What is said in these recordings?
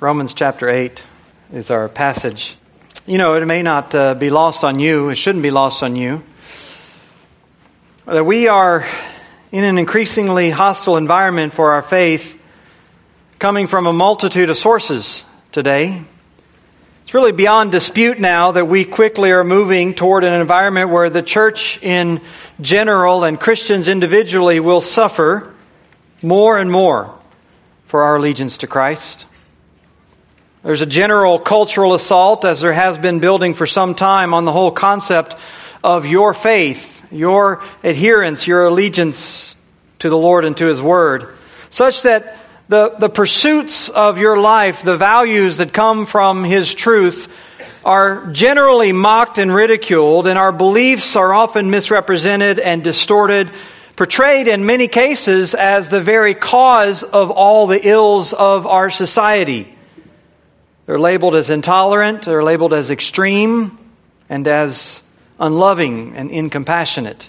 Romans chapter 8 is our passage. You know, it may not be lost on you, it shouldn't be lost on you, that we are in an increasingly hostile environment for our faith, coming from a multitude of sources today. It's really beyond dispute now that we quickly are moving toward an environment where the church in general and Christians individually will suffer more and more for our allegiance to Christ. There's a general cultural assault, as there has been building for some time, on the whole concept of your faith, your adherence, your allegiance to the Lord and to His Word, such that the pursuits of your life, the values that come from His truth, are generally mocked and ridiculed, and our beliefs are often misrepresented and distorted, portrayed in many cases as the very cause of all the ills of our society. They're labeled as intolerant, they're labeled as extreme, and as unloving and incompassionate.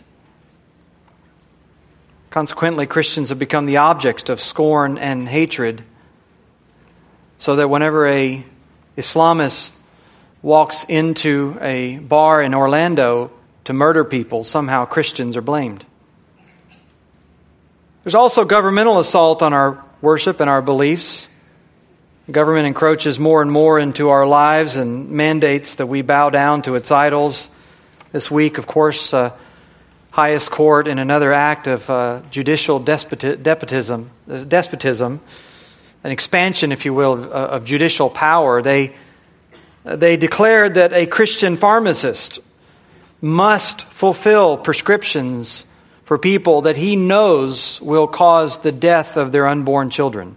Consequently, Christians have become the object of scorn and hatred, so that whenever an Islamist walks into a bar in Orlando to murder people, somehow Christians are blamed. There's also governmental assault on our worship and our beliefs. Government encroaches more and more into our lives and mandates that we bow down to its idols. This week, of course, highest court, in another act of judicial despotism, an expansion, if you will, of judicial power, they declared that a Christian pharmacist must fulfill prescriptions for people that he knows will cause the death of their unborn children.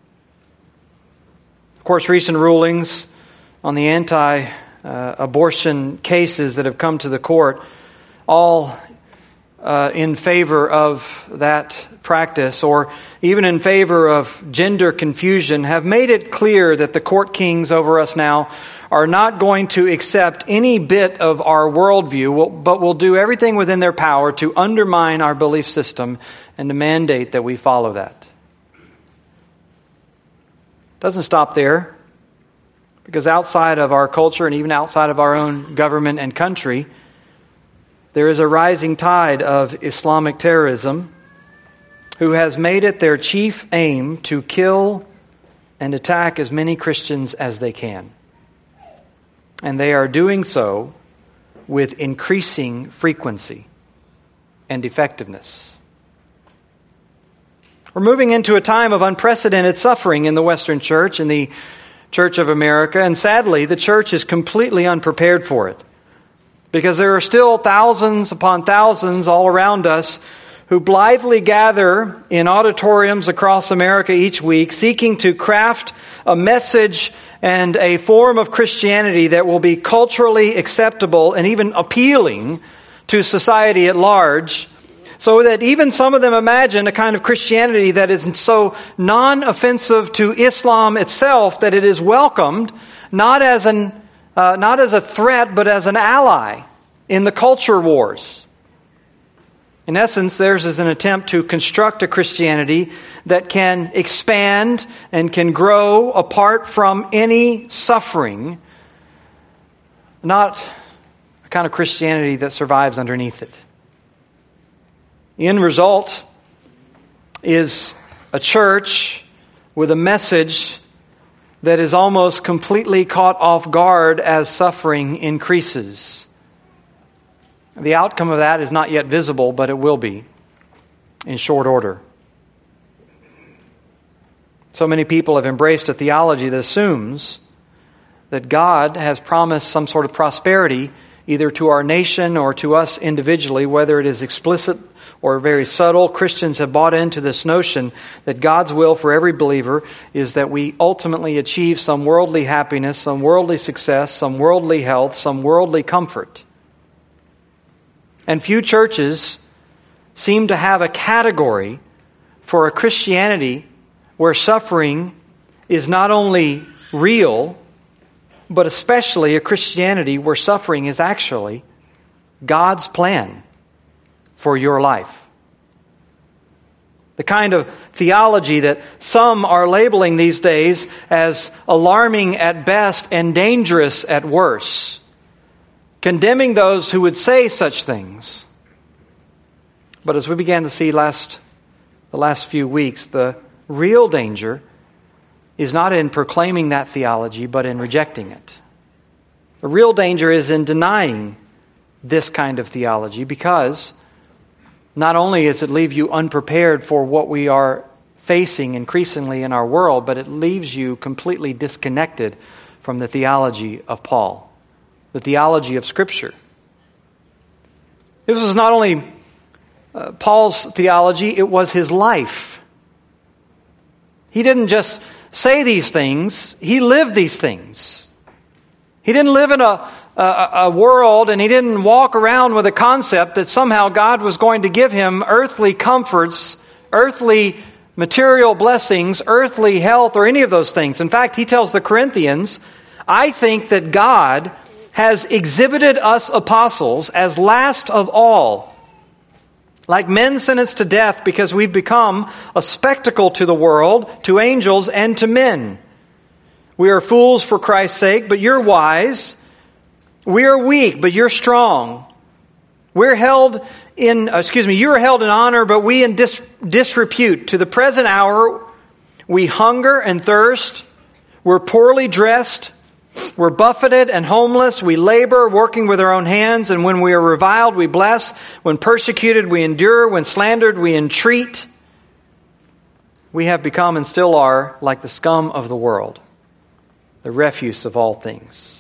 Of course, recent rulings on the anti-abortion cases that have come to the court, all in favor of that practice, or even in favor of gender confusion, have made it clear that the court kings over us now are not going to accept any bit of our worldview, but will do everything within their power to undermine our belief system and to mandate that we follow that. Doesn't stop there, because outside of our culture and even outside of our own government and country, there is a rising tide of Islamic terrorism who has made it their chief aim to kill and attack as many Christians as they can. And they are doing so with increasing frequency and effectiveness. We're moving into a time of unprecedented suffering in the Western Church, in the Church of America, and sadly, the church is completely unprepared for it. Because there are still thousands upon thousands all around us who blithely gather in auditoriums across America each week, seeking to craft a message and a form of Christianity that will be culturally acceptable and even appealing to society at large, so that even some of them imagine a kind of Christianity that is so non-offensive to Islam itself that it is welcomed not as a threat, but as an ally in the culture wars. In essence, theirs is an attempt to construct a Christianity that can expand and can grow apart from any suffering, not a kind of Christianity that survives underneath it. The end result is a church with a message that is almost completely caught off guard as suffering increases. The outcome of that is not yet visible, but it will be in short order. So many people have embraced a theology that assumes that God has promised some sort of prosperity either to our nation or to us individually, whether it is explicit or very subtle. Christians have bought into this notion that God's will for every believer is that we ultimately achieve some worldly happiness, some worldly success, some worldly health, some worldly comfort. And few churches seem to have a category for a Christianity where suffering is not only real, but especially a Christianity where suffering is actually God's plan for your life. The kind of theology that some are labeling these days as alarming at best and dangerous at worst, condemning those who would say such things. But as we began to see the last few weeks, the real danger is not in proclaiming that theology, but in rejecting it. The real danger is in denying this kind of theology, because not only does it leave you unprepared for what we are facing increasingly in our world, but it leaves you completely disconnected from the theology of Paul, the theology of Scripture. This was not only Paul's theology, it was his life. He didn't just say these things, he lived these things. He didn't live in a world, and he didn't walk around with a concept that somehow God was going to give him earthly comforts, earthly material blessings, earthly health, or any of those things. In fact, he tells the Corinthians, I think that God has exhibited us apostles as last of all, like men sentenced to death, because we've become a spectacle to the world, to angels, and to men. We are fools for Christ's sake, but you're wise. We are weak, but you're strong. You're held in honor, but we in disrepute. To the present hour, we hunger and thirst. We're poorly dressed. We're buffeted and homeless. We labor, working with our own hands. And when we are reviled, we bless. When persecuted, we endure. When slandered, we entreat. We have become and still are like the scum of the world, the refuse of all things.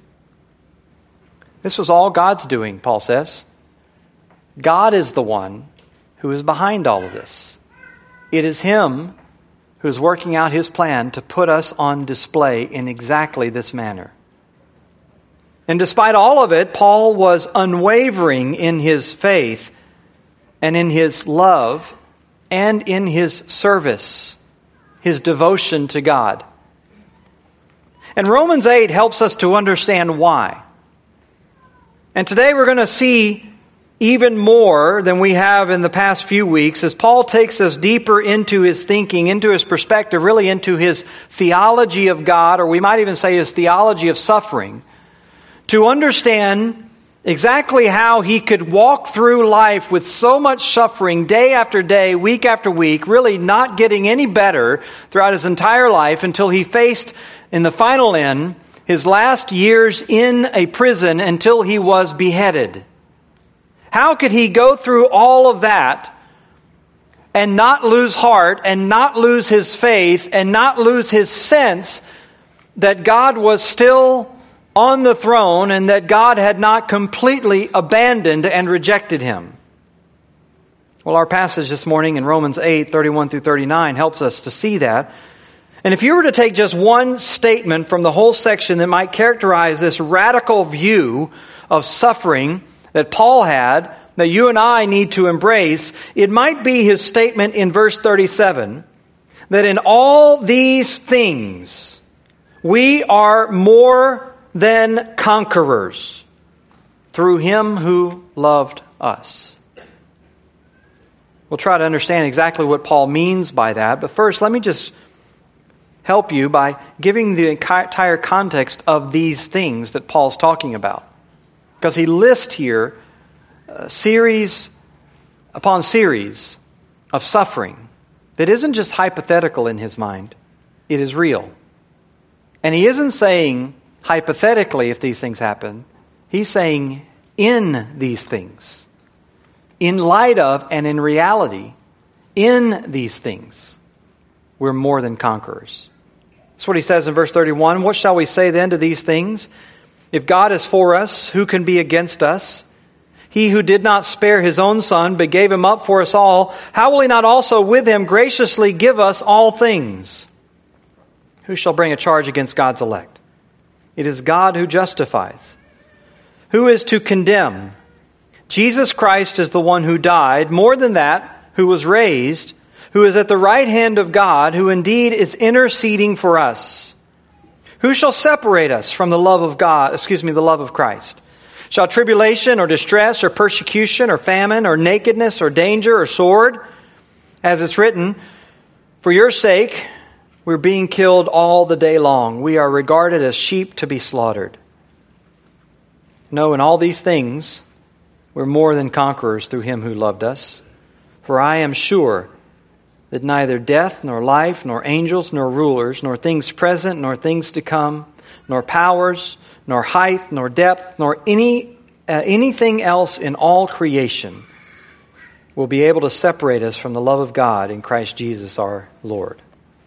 This was all God's doing, Paul says. God is the one who is behind all of this. It is Him who is working out His plan to put us on display in exactly this manner. And despite all of it, Paul was unwavering in his faith and in his love and in his service, his devotion to God. And Romans 8 helps us to understand why. And today we're going to see even more than we have in the past few weeks as Paul takes us deeper into his thinking, into his perspective, really into his theology of God, or we might even say his theology of suffering, to understand exactly how he could walk through life with so much suffering day after day, week after week, really not getting any better throughout his entire life until he faced, in the final end, his last years in a prison until he was beheaded. How could he go through all of that and not lose heart and not lose his faith and not lose his sense that God was still on the throne and that God had not completely abandoned and rejected him? Well, our passage this morning in Romans 8, 31 through 39 helps us to see that. And if you were to take just one statement from the whole section that might characterize this radical view of suffering that Paul had, that you and I need to embrace, it might be his statement in verse 37, that in all these things we are more than conquerors through Him who loved us. We'll try to understand exactly what Paul means by that, but first let me just help you by giving the entire context of these things that Paul's talking about. Because he lists here series upon series of suffering that isn't just hypothetical in his mind, it is real. And he isn't saying hypothetically if these things happen, he's saying in these things, in light of and in reality, in these things, we're more than conquerors. That's what he says in verse 31. What shall we say then to these things? If God is for us, who can be against us? He who did not spare His own Son, but gave Him up for us all, how will He not also with Him graciously give us all things? Who shall bring a charge against God's elect? It is God who justifies. Who is to condemn? Jesus Christ is the one who died, more than that, who was raised, who is at the right hand of God, who indeed is interceding for us. Who shall separate us from the love of the love of Christ? Shall tribulation or distress or persecution or famine or nakedness or danger or sword? As it's written, "For your sake, we're being killed all the day long. We are regarded as sheep to be slaughtered." No, in all these things, we're more than conquerors through Him who loved us. For I am sure that neither death, nor life, nor angels, nor rulers, nor things present, nor things to come, nor powers, nor height, nor depth, nor anything else in all creation will be able to separate us from the love of God in Christ Jesus our Lord.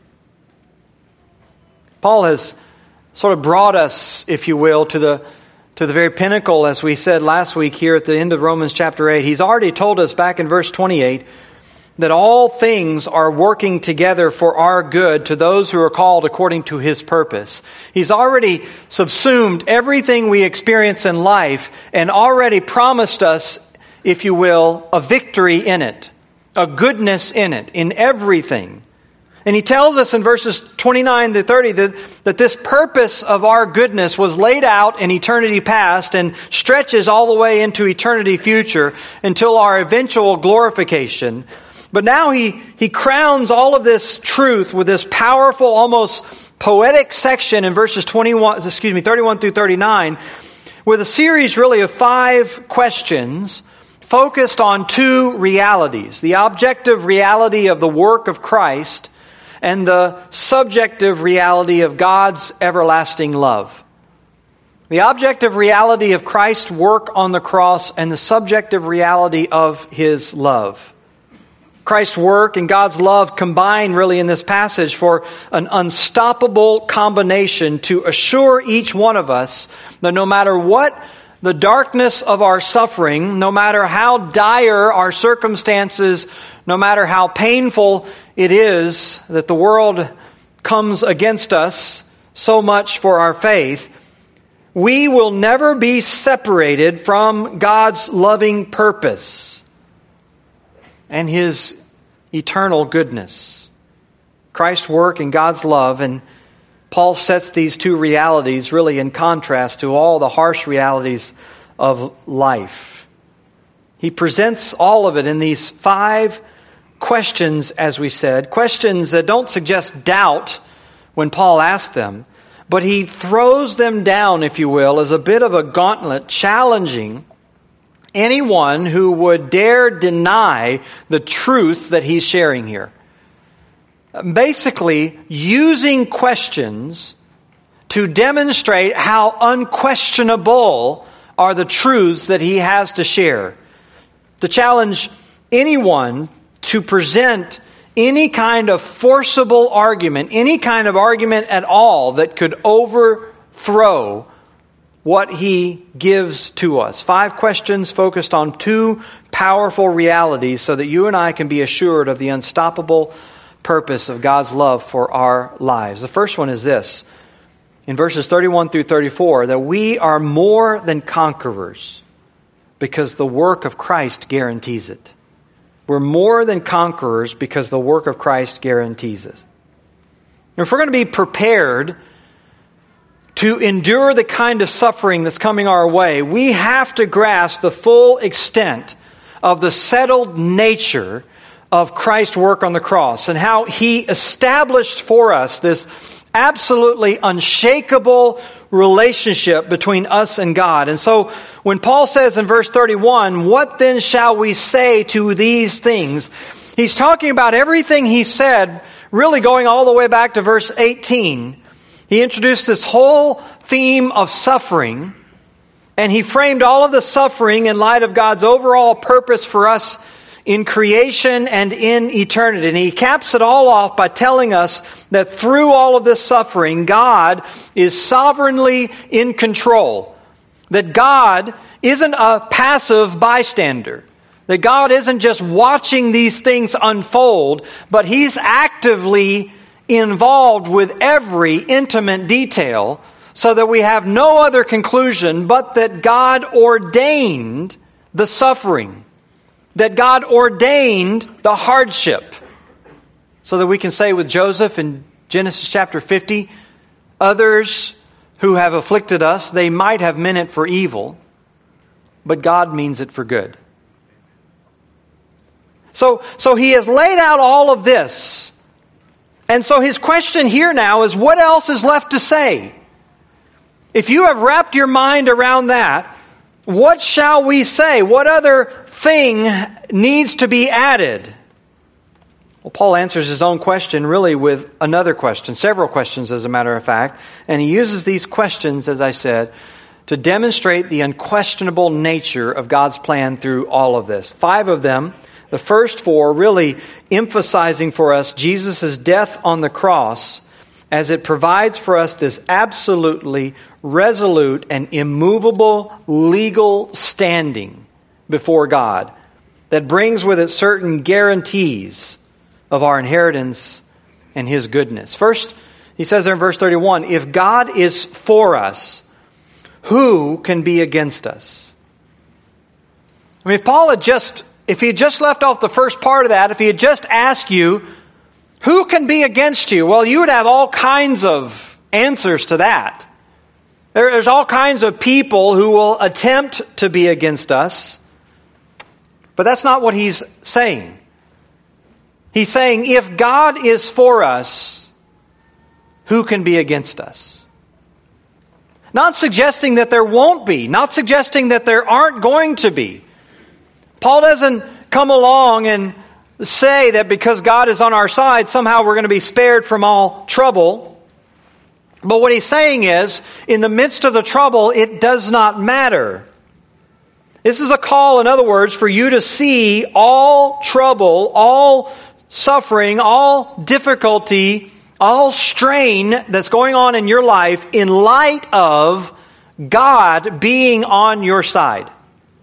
Paul has sort of brought us, if you will, to the very pinnacle, as we said last week here at the end of Romans chapter 8. He's already told us back in verse 28 that all things are working together for our good to those who are called according to His purpose. He's already subsumed everything we experience in life and already promised us, if you will, a victory in it, a goodness in it, in everything. And he tells us in verses 29 to 30 that this purpose of our goodness was laid out in eternity past and stretches all the way into eternity future until our eventual glorification. But now he crowns all of this truth with this powerful, almost poetic section in verses 31 through 39 with a series really of 5 questions focused on 2 realities: the objective reality of the work of Christ and the subjective reality of God's everlasting love. The objective reality of Christ's work on the cross and the subjective reality of His love. Christ's work and God's love combine really in this passage for an unstoppable combination to assure each one of us that no matter what the darkness of our suffering, no matter how dire our circumstances, no matter how painful it is that the world comes against us so much for our faith, we will never be separated from God's loving purpose and His eternal goodness. Christ's work and God's love, and Paul sets these 2 realities really in contrast to all the harsh realities of life. He presents all of it in these 5 questions, as we said, questions that don't suggest doubt when Paul asks them, but he throws them down, if you will, as a bit of a gauntlet, challenging anyone who would dare deny the truth that he's sharing here. Basically, using questions to demonstrate how unquestionable are the truths that he has to share. To challenge anyone to present any kind of forcible argument, any kind of argument at all that could overthrow what he gives to us. 5 questions focused on 2 powerful realities so that you and I can be assured of the unstoppable purpose of God's love for our lives. The first one is this, in verses 31 through 34, that we are more than conquerors because the work of Christ guarantees it. We're more than conquerors because the work of Christ guarantees it. If we're going to be prepared to endure the kind of suffering that's coming our way, we have to grasp the full extent of the settled nature of Christ's work on the cross and how He established for us this absolutely unshakable relationship between us and God. And so when Paul says in verse 31, "What then shall we say to these things?" he's talking about everything he said, really going all the way back to verse 18. He introduced this whole theme of suffering, and he framed all of the suffering in light of God's overall purpose for us in creation and in eternity. And he caps it all off by telling us that through all of this suffering, God is sovereignly in control. That God isn't a passive bystander. That God isn't just watching these things unfold, but He's actively involved with every intimate detail, so that we have no other conclusion but that God ordained the suffering, that God ordained the hardship, so that we can say with Joseph in Genesis chapter 50, "Others who have afflicted us, they might have meant it for evil, but God means it for good." So he has laid out all of this. And so his question here now is, what else is left to say? If you have wrapped your mind around that, what shall we say? What other thing needs to be added? Well, Paul answers his own question really with another question, several questions as a matter of fact. And he uses these questions, as I said, to demonstrate the unquestionable nature of God's plan through all of this. 5 of them, the first 4 really emphasizing for us Jesus' death on the cross as it provides for us this absolutely resolute and immovable legal standing before God that brings with it certain guarantees of our inheritance and His goodness. First, he says there in verse 31, if God is for us, who can be against us? I mean, if he had just left off the first part of that, if he had just asked you, who can be against you? Well, you would have all kinds of answers to that. There's all kinds of people who will attempt to be against us. But that's not what he's saying. He's saying, if God is for us, who can be against us? Not suggesting that there won't be. Not suggesting that there aren't going to be. Paul doesn't come along and say that because God is on our side, somehow we're going to be spared from all trouble. But what he's saying is, in the midst of the trouble, it does not matter. This is a call, in other words, for you to see all trouble, all suffering, all difficulty, all strain that's going on in your life in light of God being on your side.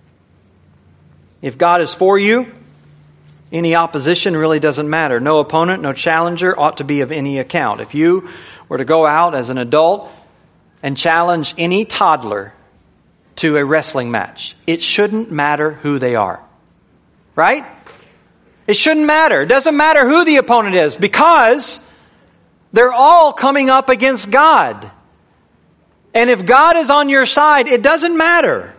If God is for you, any opposition really doesn't matter. No opponent, no challenger ought to be of any account. If you were to go out as an adult and challenge any toddler to a wrestling match, it shouldn't matter who they are. Right? It shouldn't matter. It doesn't matter who the opponent is, because they're all coming up against God. And if God is on your side, it doesn't matter.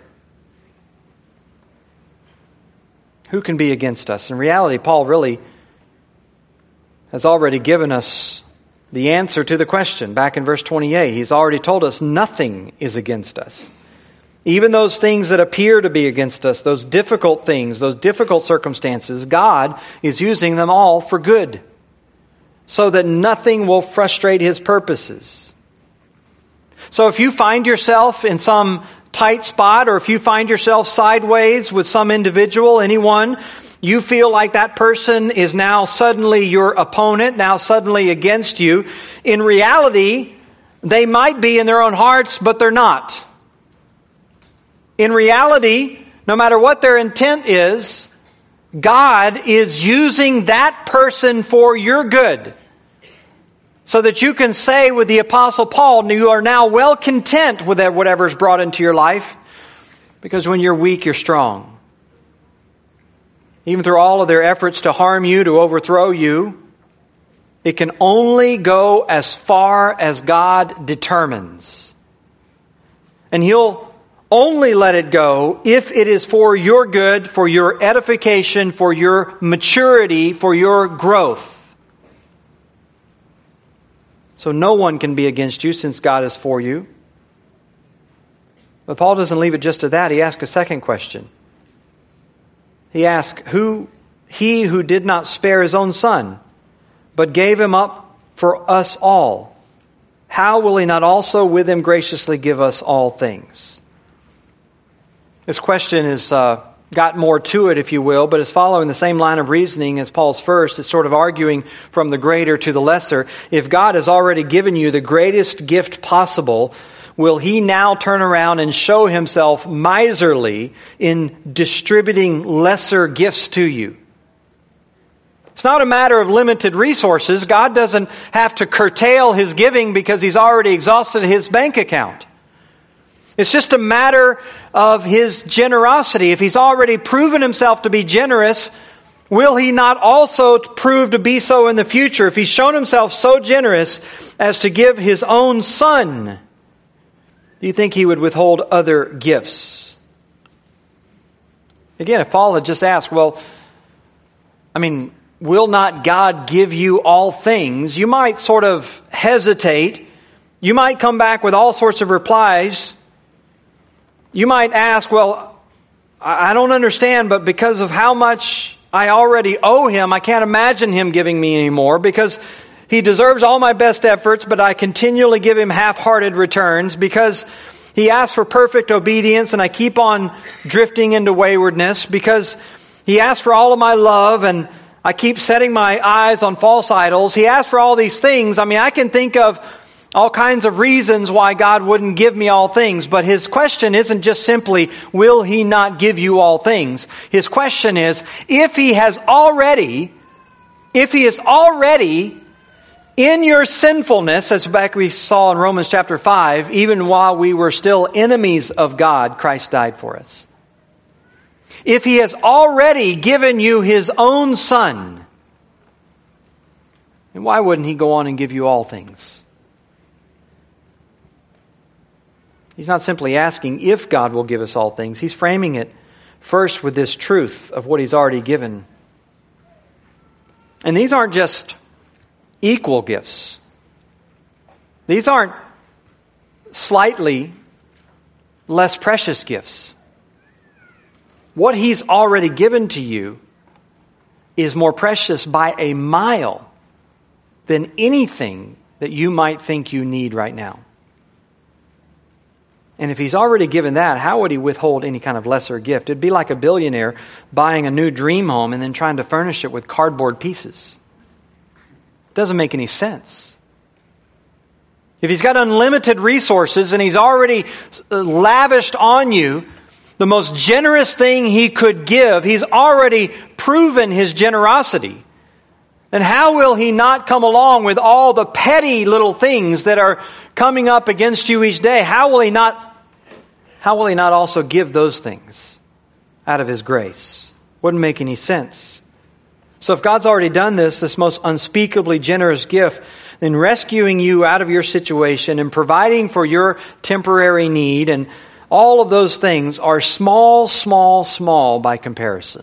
Who can be against us? In reality, Paul really has already given us the answer to the question. Back in verse 28, he's already told us nothing is against us. Even those things that appear to be against us, those difficult things, those difficult circumstances, God is using them all for good, so that nothing will frustrate His purposes. So if you find yourself in some tight spot, or if you find yourself sideways with some individual, anyone, you feel like that person is now suddenly your opponent, now suddenly against you. In reality, they might be in their own hearts, but they're not. In reality, no matter what their intent is, God is using that person for your good. So that you can say with the Apostle Paul, you are now well content with whatever's brought into your life, because when you're weak, you're strong. Even through all of their efforts to harm you, to overthrow you, it can only go as far as God determines. And He'll only let it go if it is for your good, for your edification, for your maturity, for your growth. So no one can be against you since God is for you. But Paul doesn't leave it just to that. He asks a second question. He asks, he who did not spare His own Son, but gave Him up for us all, how will He not also with Him graciously give us all things? This question has got more to it, if you will, but it's following the same line of reasoning as Paul's first. It's sort of arguing from the greater to the lesser. If God has already given you the greatest gift possible, will He now turn around and show Himself miserly in distributing lesser gifts to you? It's not a matter of limited resources. God doesn't have to curtail His giving because He's already exhausted His bank account. It's just a matter of His generosity. If He's already proven Himself to be generous, will He not also prove to be so in the future? If He's shown Himself so generous as to give His own Son, do you think He would withhold other gifts? Again, if Paul had just asked, well, will not God give you all things? You might sort of hesitate. You might come back with all sorts of replies. You might ask, well, I don't understand, but because of how much I already owe Him, I can't imagine Him giving me any more, because He deserves all my best efforts, but I continually give Him half-hearted returns, because He asks for perfect obedience and I keep on drifting into waywardness, because He asks for all of my love and I keep setting my eyes on false idols. He asks for all these things. I can think of all kinds of reasons why God wouldn't give me all things, but His question isn't just simply, will He not give you all things? His question is, if He is already in your sinfulness, as back we saw in Romans chapter 5, even while we were still enemies of God, Christ died for us. If He has already given you His own Son, then why wouldn't He go on and give you all things? He's not simply asking if God will give us all things. He's framing it first with this truth of what He's already given. And these aren't just equal gifts. These aren't slightly less precious gifts. What He's already given to you is more precious by a mile than anything that you might think you need right now. And if He's already given that, how would He withhold any kind of lesser gift? It'd be like a billionaire buying a new dream home and then trying to furnish it with cardboard pieces. It doesn't make any sense. If He's got unlimited resources and He's already lavished on you the most generous thing He could give, He's already proven His generosity, then how will He not come along with all the petty little things that are coming up against you each day? How will He not also give those things out of His grace? Wouldn't make any sense. So if God's already done this most unspeakably generous gift, then rescuing you out of your situation and providing for your temporary need and all of those things are small, small, small by comparison.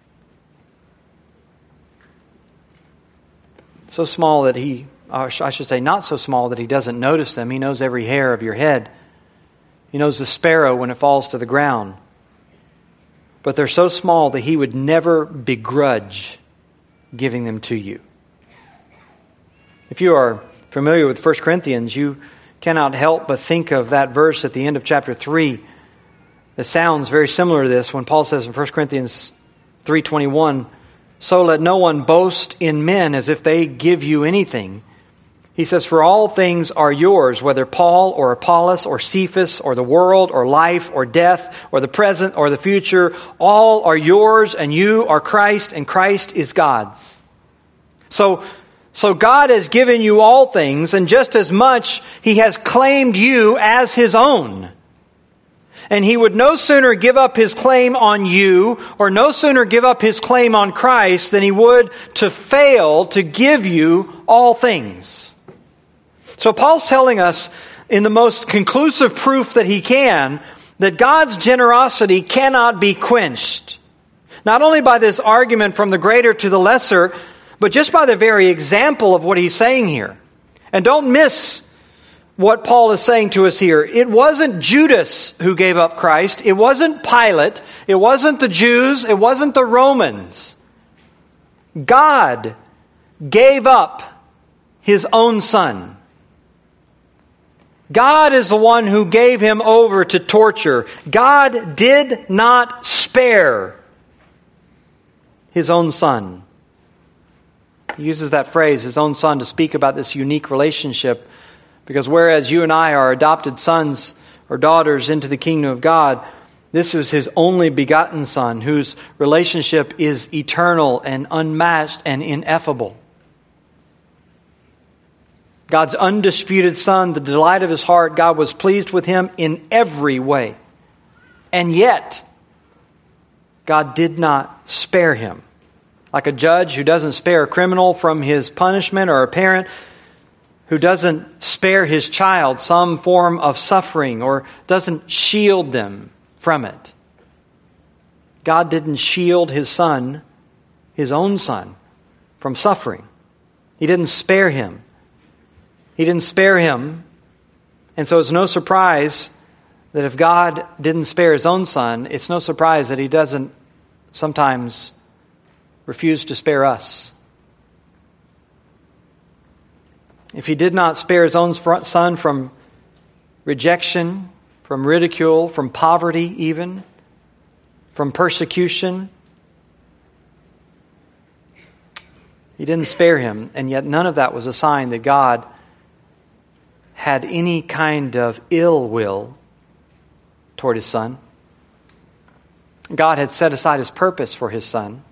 So small that not so small that He doesn't notice them. He knows every hair of your head. He knows the sparrow when it falls to the ground. But they're so small that He would never begrudge giving them to you. If you are familiar with 1 Corinthians, you cannot help but think of that verse at the end of chapter 3 that sounds very similar to this when Paul says in 1 Corinthians 3:21, "So let no one boast in men as if they give you anything." He says, "For all things are yours, whether Paul or Apollos or Cephas or the world or life or death or the present or the future, all are yours and you are Christ and Christ is God's." So God has given you all things, and just as much He has claimed you as His own. And He would no sooner give up His claim on you or no sooner give up His claim on Christ than He would to fail to give you all things. So Paul's telling us in the most conclusive proof that he can that God's generosity cannot be quenched. Not only by this argument from the greater to the lesser, but just by the very example of what he's saying here. And don't miss what Paul is saying to us here. It wasn't Judas who gave up Christ. It wasn't Pilate. It wasn't the Jews. It wasn't the Romans. God gave up His own Son. God is the one who gave Him over to torture. God did not spare His own Son. He uses that phrase, His own Son, to speak about this unique relationship. Because whereas you and I are adopted sons or daughters into the kingdom of God, this was His only begotten Son, whose relationship is eternal and unmatched and ineffable. God's undisputed Son, the delight of His heart, God was pleased with Him in every way. And yet, God did not spare Him. Like a judge who doesn't spare a criminal from his punishment, or a parent who doesn't spare his child some form of suffering or doesn't shield them from it. God didn't shield His Son His own Son from suffering. He didn't spare Him. He didn't spare Him. And so it's no surprise that if God didn't spare His own Son, it's no surprise that He doesn't sometimes refuse to spare us. If He did not spare His own Son from rejection, from ridicule, from poverty even, from persecution, He didn't spare Him, and yet none of that was a sign that God had any kind of ill will toward His Son. God had set aside His purpose for His Son.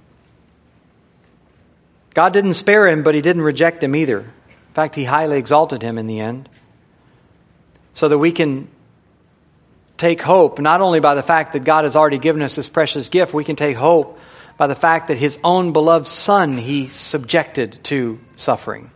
God didn't spare Him, but He didn't reject Him either. In fact, He highly exalted Him in the end, so that we can take hope, not only by the fact that God has already given us this precious gift, we can take hope by the fact that His own beloved Son He subjected to suffering.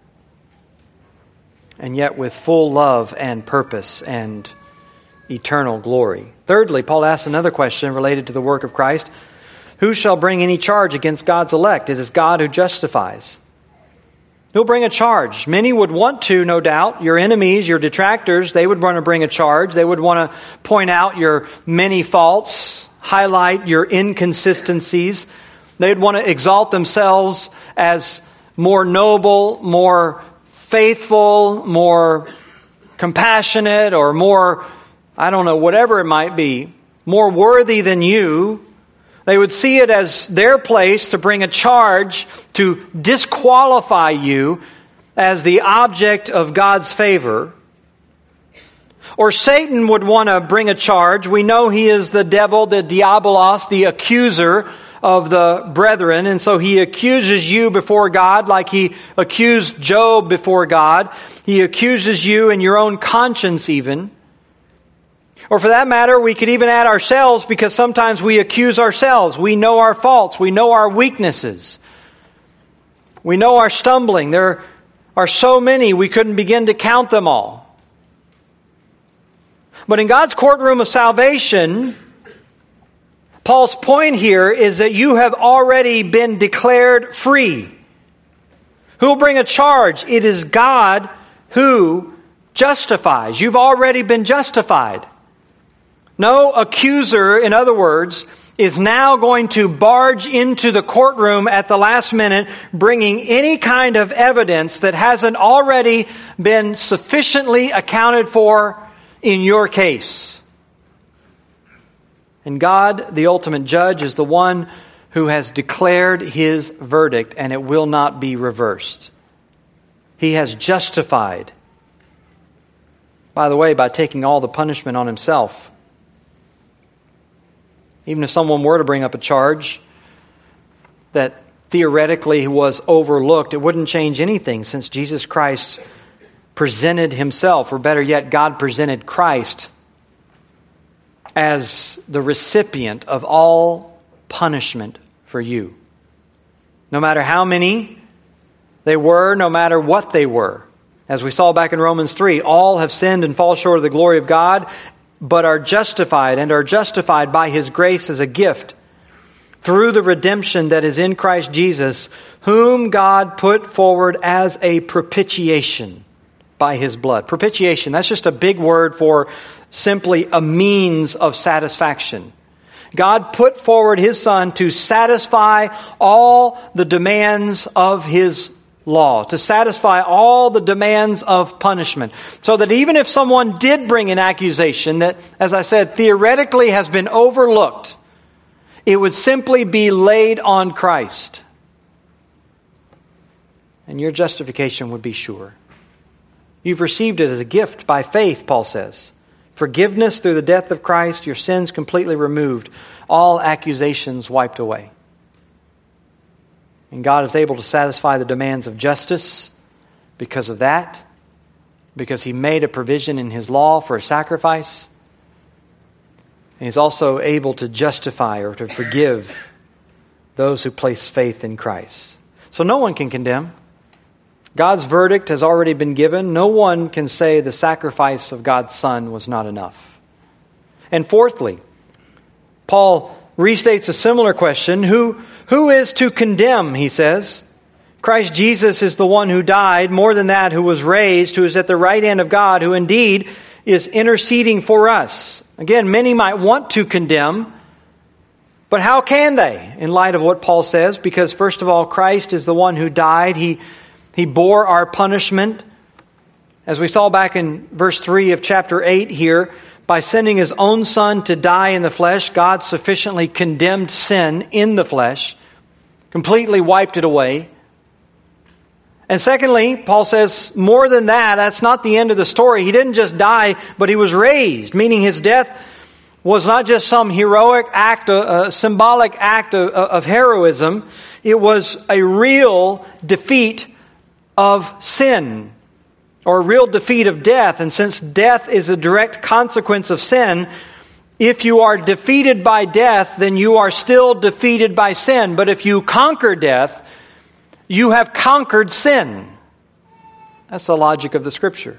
And yet with full love and purpose and eternal glory. Thirdly, Paul asks another question related to the work of Christ. Who shall bring any charge against God's elect? It is God who justifies. Who'll bring a charge? Many would want to, no doubt. Your enemies, your detractors, they would want to bring a charge. They would want to point out your many faults, highlight your inconsistencies. They'd want to exalt themselves as more noble, more faithful, more compassionate, or more, I don't know, whatever it might be, more worthy than you. They would see it as their place to bring a charge to disqualify you as the object of God's favor. Or Satan would want to bring a charge. We know he is the devil, the diabolos, the accuser of the brethren. And so he accuses you before God like he accused Job before God. He accuses you in your own conscience even. Or for that matter, we could even add ourselves, because sometimes we accuse ourselves. We know our faults. We know our weaknesses. We know our stumbling. There are so many we couldn't begin to count them all. But in God's courtroom of salvation, Paul's point here is that you have already been declared free. Who will bring a charge? It is God who justifies. You've already been justified. No accuser, in other words, is now going to barge into the courtroom at the last minute, bringing any kind of evidence that hasn't already been sufficiently accounted for in your case. And God, the ultimate judge, is the one who has declared His verdict, and it will not be reversed. He has justified, by the way, by taking all the punishment on Himself. Even if someone were to bring up a charge that theoretically was overlooked, it wouldn't change anything, since Jesus Christ presented Himself, or better yet, God presented Christ as the recipient of all punishment for you. No matter how many they were, no matter what they were. As we saw back in Romans 3, all have sinned and fall short of the glory of God, but are justified by His grace as a gift through the redemption that is in Christ Jesus, whom God put forward as a propitiation by His blood. Propitiation, that's just a big word for simply a means of satisfaction. God put forward His Son to satisfy all the demands of His law, to satisfy all the demands of punishment. So that even if someone did bring an accusation that, as I said, theoretically has been overlooked, it would simply be laid on Christ. And your justification would be sure. You've received it as a gift by faith, Paul says. Forgiveness through the death of Christ, your sins completely removed, all accusations wiped away. And God is able to satisfy the demands of justice because of that, because He made a provision in His law for a sacrifice. And He's also able to justify or to forgive those who place faith in Christ. So no one can condemn. God's verdict has already been given. No one can say the sacrifice of God's Son was not enough. And fourthly, Paul restates a similar question. Who Who is to condemn, he says? Christ Jesus is the one who died, more than that, who was raised, who is at the right hand of God, who indeed is interceding for us. Again, many might want to condemn, but how can they, in light of what Paul says? Because first of all, Christ is the one who died. He bore our punishment. As we saw back in verse 3 of chapter 8 here, by sending His own Son to die in the flesh, God sufficiently condemned sin in the flesh, completely wiped it away. And secondly, Paul says, more than that, that's not the end of the story. He didn't just die, but He was raised, meaning His death was not just some heroic act, a symbolic act of heroism. It was a real defeat of sin, or a real defeat of death. And since death is a direct consequence of sin, if you are defeated by death, then you are still defeated by sin. But if you conquer death, you have conquered sin. That's the logic of the Scripture.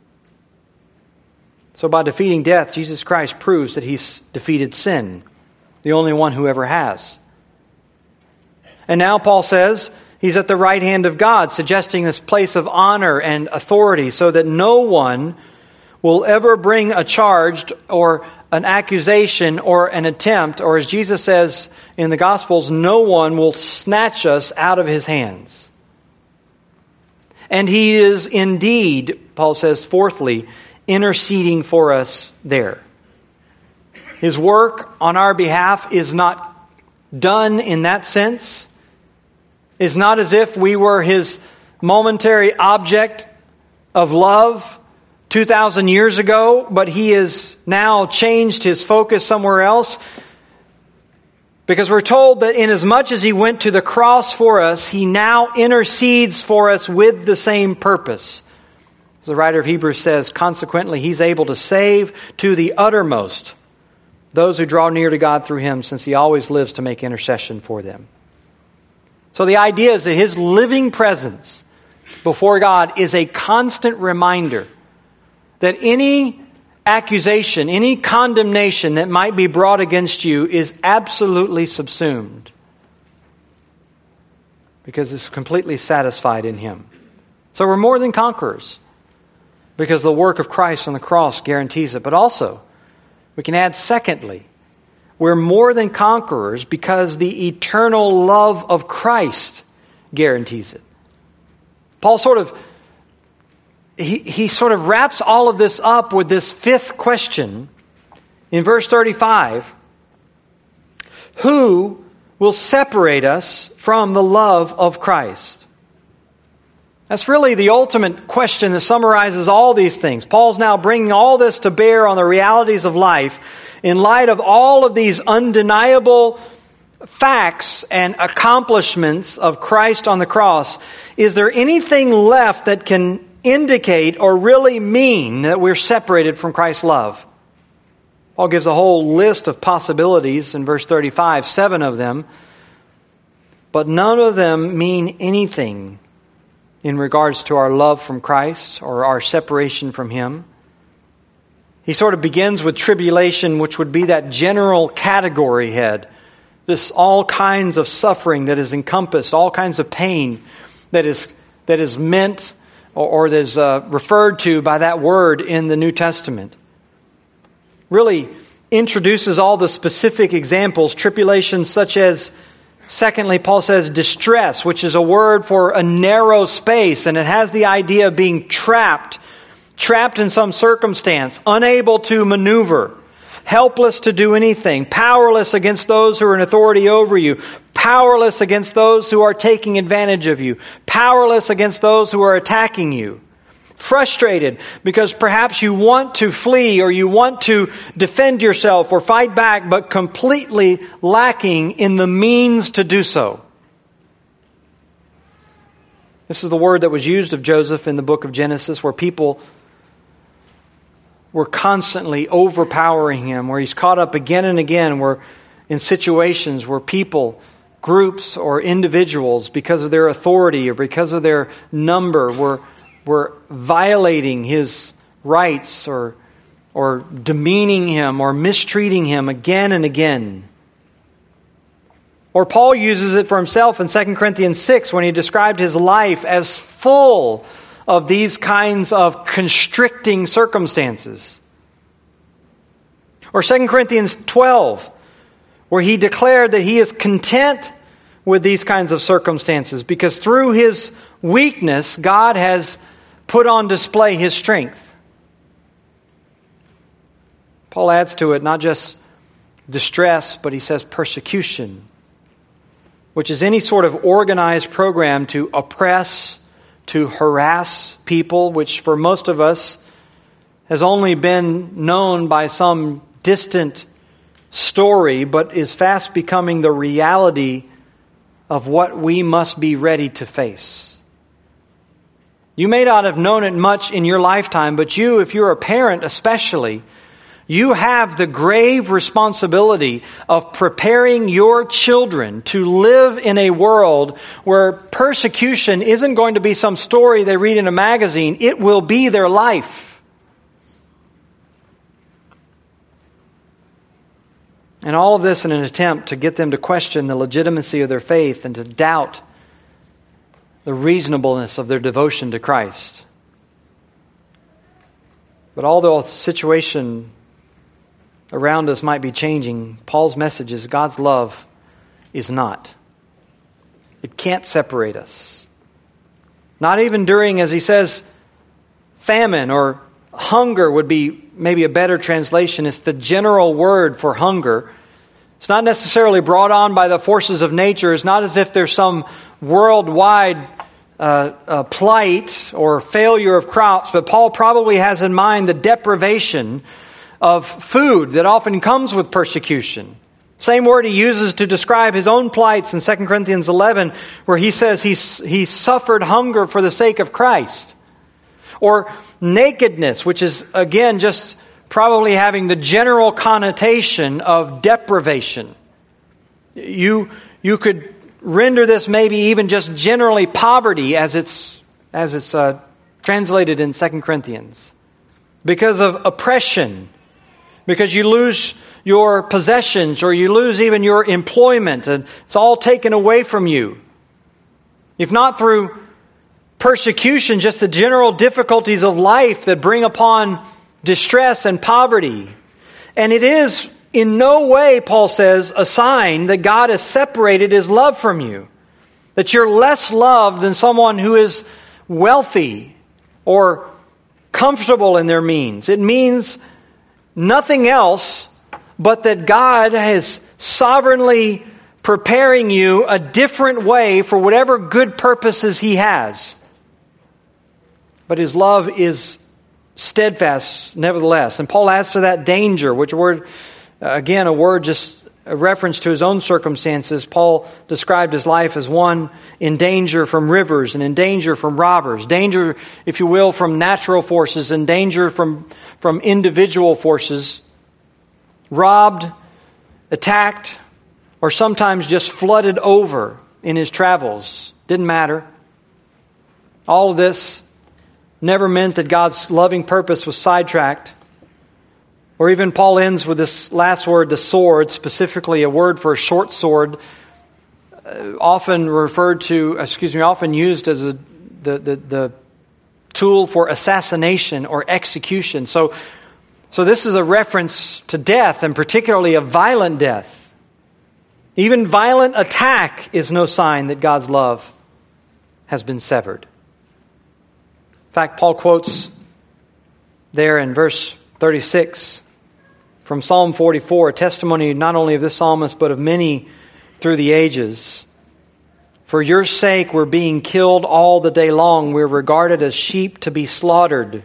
So by defeating death, Jesus Christ proves that He's defeated sin, the only one who ever has. And now Paul says He's at the right hand of God, suggesting this place of honor and authority so that no one will ever bring a charge or an accusation or an attempt, or as Jesus says in the Gospels, no one will snatch us out of His hands. And He is indeed, Paul says, fourthly, interceding for us there. His work on our behalf is not done in that sense. It's not as if we were His momentary object of love 2,000 years ago, but He has now changed His focus somewhere else. Because we're told that inasmuch as He went to the cross for us, He now intercedes for us with the same purpose. As the writer of Hebrews says, consequently, He's able to save to the uttermost those who draw near to God through Him, since He always lives to make intercession for them. So the idea is that His living presence before God is a constant reminder that any accusation, any condemnation that might be brought against you is absolutely subsumed, because it's completely satisfied in Him. So we're more than conquerors, because the work of Christ on the cross guarantees it. But also, we can add secondly, we're more than conquerors because the eternal love of Christ guarantees it. Paul sort of wraps all of this up with this fifth question in verse 35. Who will separate us from the love of Christ? That's really the ultimate question that summarizes all these things. Paul's now bringing all this to bear on the realities of life in light of all of these undeniable facts and accomplishments of Christ on the cross. Is there anything left that can indicate or really mean that we're separated from Christ's love? Paul gives a whole list of possibilities in verse 35, 7 of them, but none of them mean anything in regards to our love from Christ or our separation from Him. He sort of begins with tribulation, which would be that general category head. This all kinds of suffering that is encompassed, all kinds of pain that is meant or that is referred to by that word in the New Testament. Really introduces all the specific examples, tribulations such as, secondly, Paul says distress, which is a word for a narrow space, and it has the idea of being trapped in some circumstance, unable to maneuver, helpless to do anything, powerless against those who are in authority over you, powerless against those who are taking advantage of you, powerless against those who are attacking you, frustrated because perhaps you want to flee or you want to defend yourself or fight back, but completely lacking in the means to do so. This is the word that was used of Joseph in the book of Genesis, where people were constantly overpowering him, where he's caught up again and again, where in situations where people, groups or individuals, because of their authority or because of their number, were violating his rights or demeaning him or mistreating him again and again. Or Paul uses it for himself in 2 Corinthians 6 when he described his life as full of these kinds of constricting circumstances. Or 2 Corinthians 12, where he declared that he is content with these kinds of circumstances because through his weakness, God has put on display his strength. Paul adds to it not just distress, but he says persecution, which is any sort of organized program to oppress, to harass people, which for most of us has only been known by some distant story, but is fast becoming the reality of what we must be ready to face. You may not have known it much in your lifetime, but you, if you're a parent especially, you have the grave responsibility of preparing your children to live in a world where persecution isn't going to be some story they read in a magazine. It will be their life. And all of this in an attempt to get them to question the legitimacy of their faith and to doubt the reasonableness of their devotion to Christ. But although the situation around us might be changing, Paul's message is God's love is not. It can't separate us. Not even during, as he says, famine or hunger would be maybe a better translation. It's the general word for hunger. It's not necessarily brought on by the forces of nature. It's not as if there's some worldwide plight or failure of crops, but Paul probably has in mind the deprivation of food that often comes with persecution. Same word he uses to describe his own plights in 2 Corinthians 11, where he says he suffered hunger for the sake of Christ. Or nakedness, which is, again, just probably having the general connotation of deprivation. You could render this maybe even just generally poverty as it's translated in 2 Corinthians. Because of oppression, because you lose your possessions or you lose even your employment and it's all taken away from you. If not through persecution, just the general difficulties of life that bring upon distress and poverty. And it is in no way, Paul says, a sign that God has separated his love from you. That you're less loved than someone who is wealthy or comfortable in their means. It means nothing else but that God is sovereignly preparing you a different way for whatever good purposes he has. But his love is steadfast nevertheless. And Paul adds to that danger, which word, again, a word just a reference to his own circumstances. Paul described his life as one in danger from rivers and in danger from robbers. Danger, if you will, from natural forces and danger from individual forces. Robbed, attacked, or sometimes just flooded over in his travels. Didn't matter. All of this never meant that God's loving purpose was sidetracked. Or even Paul ends with this last word, the sword, specifically a word for a short sword, often used as the tool for assassination or execution. So this is a reference to death, and particularly a violent death. Even violent attack is no sign that God's love has been severed. In fact, Paul quotes there in verse 36 from Psalm 44, a testimony not only of this psalmist, but of many through the ages. For your sake we're being killed all the day long. We're regarded as sheep to be slaughtered.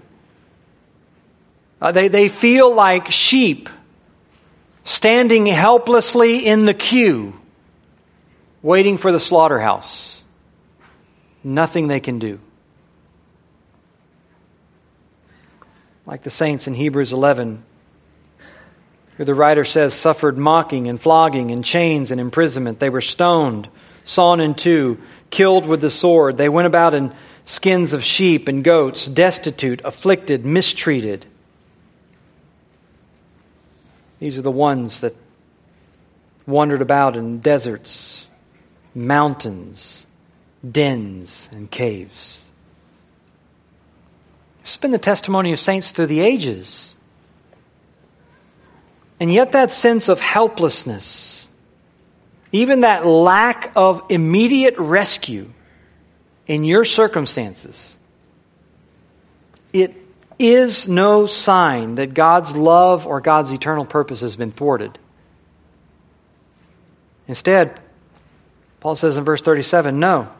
They feel like sheep standing helplessly in the queue, waiting for the slaughterhouse. Nothing they can do. Like the saints in Hebrews 11, where the writer says, suffered mocking and flogging and chains and imprisonment. They were stoned, sawn in two, killed with the sword. They went about in skins of sheep and goats, destitute, afflicted, mistreated. These are the ones that wandered about in deserts, mountains, dens, and caves. This has been the testimony of saints through the ages. And yet that sense of helplessness, even that lack of immediate rescue in your circumstances, it is no sign that God's love or God's eternal purpose has been thwarted. Instead, Paul says in verse 37, no.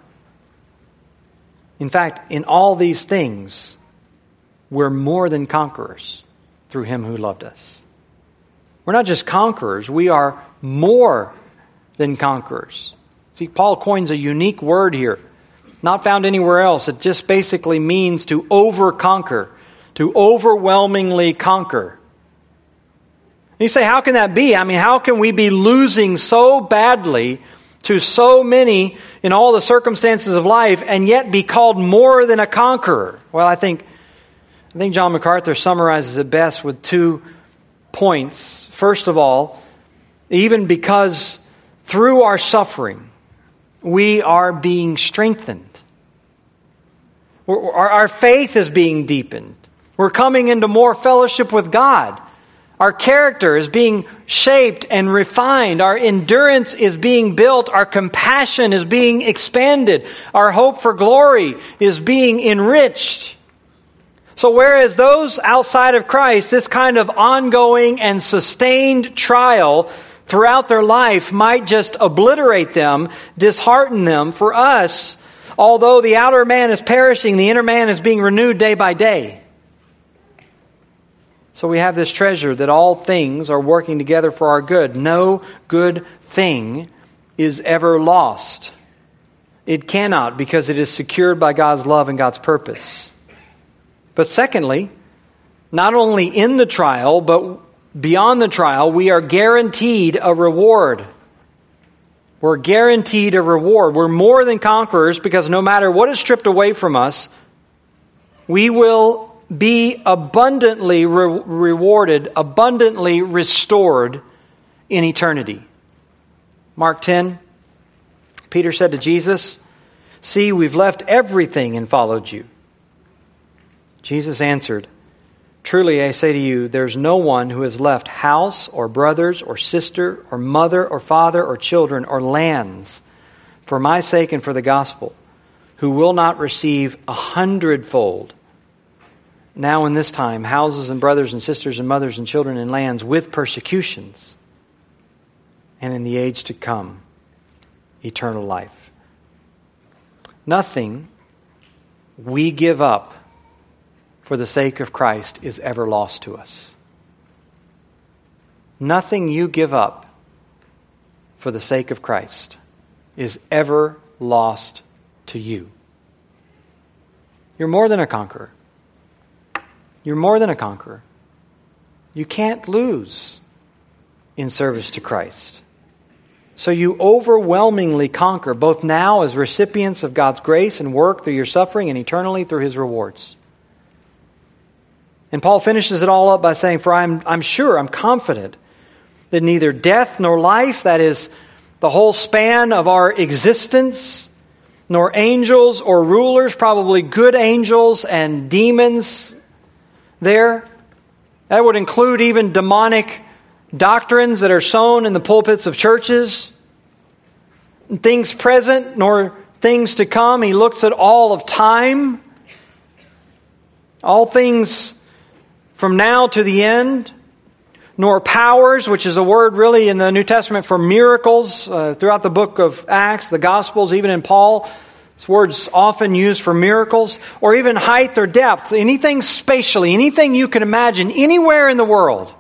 In fact, in all these things, we're more than conquerors through Him who loved us. We're not just conquerors, we are more than conquerors. See, Paul coins a unique word here, not found anywhere else. It just basically means to over-conquer, to overwhelmingly conquer. And you say, how can that be? I mean, how can we be losing so badly to so many in all the circumstances of life and yet be called more than a conqueror? Well, I think John MacArthur summarizes it best with 2 points. First of all, even because through our suffering, we are being strengthened. Our faith is being deepened. We're coming into more fellowship with God. Our character is being shaped and refined. Our endurance is being built. Our compassion is being expanded. Our hope for glory is being enriched. So whereas those outside of Christ, this kind of ongoing and sustained trial throughout their life might just obliterate them, dishearten them, for us, although the outer man is perishing, the inner man is being renewed day by day. So we have this treasure that all things are working together for our good. No good thing is ever lost. It cannot, because it is secured by God's love and God's purpose. But secondly, not only in the trial, but beyond the trial, we are guaranteed a reward. We're guaranteed a reward. We're more than conquerors because no matter what is stripped away from us, we will be abundantly rewarded, abundantly restored in eternity. Mark 10, Peter said to Jesus, "See, we've left everything and followed you." Jesus answered, "Truly I say to you, there's no one who has left house or brothers or sister or mother or father or children or lands for my sake and for the gospel, who will not receive 100-fold now in this time houses and brothers and sisters and mothers and children and lands with persecutions, and in the age to come eternal life." Nothing we give up for the sake of Christ is ever lost to us. Nothing you give up for the sake of Christ is ever lost to you. You're more than a conqueror. You're more than a conqueror. You can't lose in service to Christ. So you overwhelmingly conquer, both now as recipients of God's grace and work through your suffering and eternally through His rewards. And Paul finishes it all up by saying, "For I'm sure, I'm confident that neither death nor life," that is the whole span of our existence, "nor angels or rulers," probably good angels and demons there. That would include even demonic doctrines that are sown in the pulpits of churches. Things present nor things to come. He looks at all of time. All things from now to the end. Nor powers, which is a word really in the New Testament for miracles throughout the book of Acts, the Gospels, even in Paul. This word's often used for miracles. Or even height or depth. Anything spatially, anything you can imagine anywhere in the world.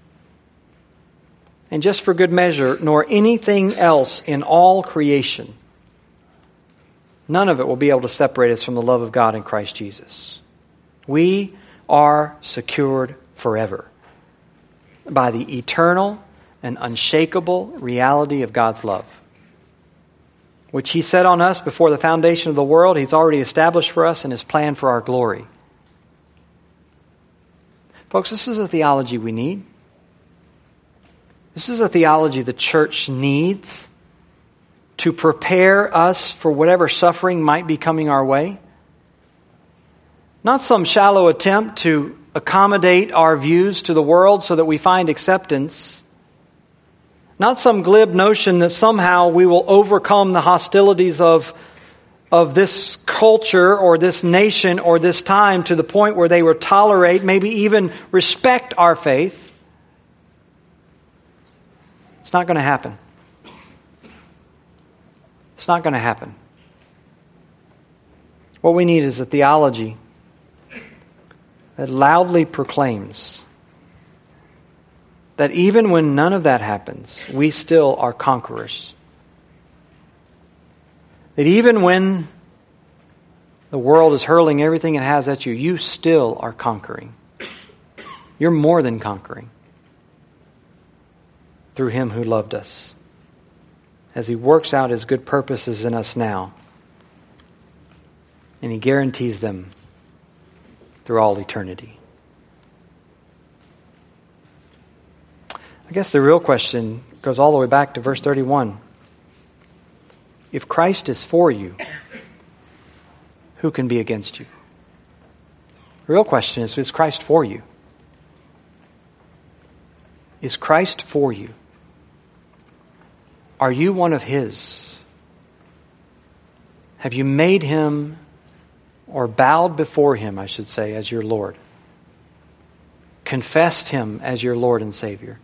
And just for good measure, nor anything else in all creation. None of it will be able to separate us from the love of God in Christ Jesus. We are secured forever by the eternal and unshakable reality of God's love, which He set on us before the foundation of the world. He's already established for us in His plan for our glory. Folks, this is a theology we need. This is a theology the church needs to prepare us for whatever suffering might be coming our way. Not some shallow attempt to accommodate our views to the world so that we find acceptance. Not some glib notion that somehow we will overcome the hostilities of this culture or this nation or this time to the point where they will tolerate, maybe even respect our faith. It's not going to happen. It's not going to happen. What we need is a theology that loudly proclaims that even when none of that happens, we still are conquerors. That even when the world is hurling everything it has at you, you still are conquering. You're more than conquering through Him who loved us, as He works out His good purposes in us now, and He guarantees them through all eternity. I guess the real question goes all the way back to verse 31. If Christ is for you, who can be against you? The real question is Christ for you? Is Christ for you? Are you one of His? Have you made Him, or bowed before Him, I should say, as your Lord? Confessed Him as your Lord and Savior?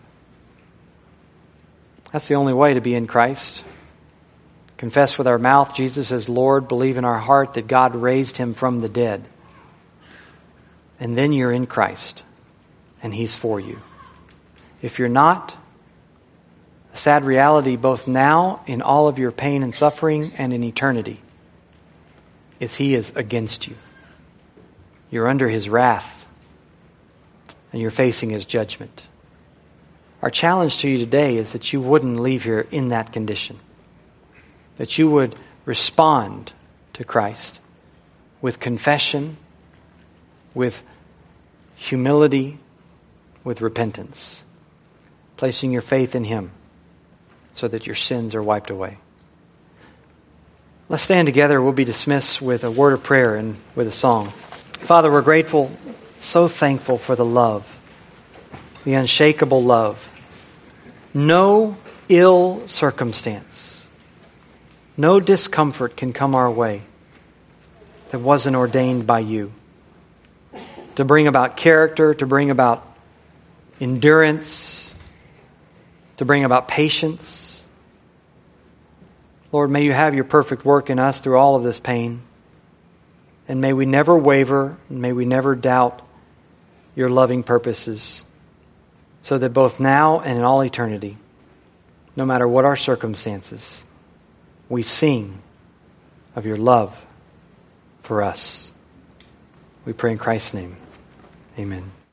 That's the only way to be in Christ. Confess with our mouth Jesus as Lord, believe in our heart that God raised Him from the dead. And then you're in Christ, and He's for you. If you're not, a sad reality both now in all of your pain and suffering and in eternity is He is against you. You're under His wrath, and you're facing His judgment. Our challenge to you today is that you wouldn't leave here in that condition. That you would respond to Christ with confession, with humility, with repentance, placing your faith in Him so that your sins are wiped away. Let's stand together. We'll be dismissed with a word of prayer and with a song. Father, we're grateful, so thankful for the love, the unshakable love. No ill circumstance, no discomfort can come our way that wasn't ordained by You to bring about character, to bring about endurance, to bring about patience. Lord, may You have Your perfect work in us through all of this pain. And may we never waver, and may we never doubt Your loving purposes, so that both now and in all eternity, no matter what our circumstances, we sing of Your love for us. We pray in Christ's name. Amen.